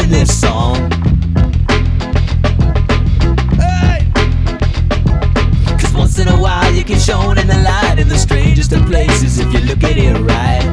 sing this song. Hey! 'Cause once in a while you get shown in the light in the strangest of places if you look at it right.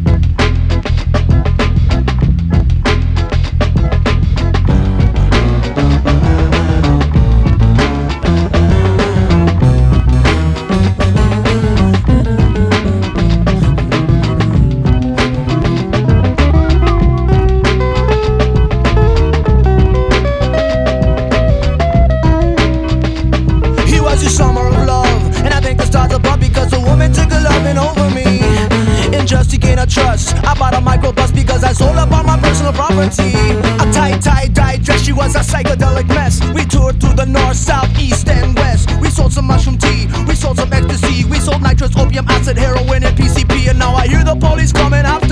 Summer of love, and I think the stars above because a woman took a loving over me. And just to gain her trust, I bought a microbus because I sold up all my personal property. A tie-dye dress, she was a psychedelic mess. We toured through the north, south, east, and west. We sold some mushroom tea, we sold some ecstasy, we sold nitrous, opium, acid, heroin, and PCP. And now I hear the police coming after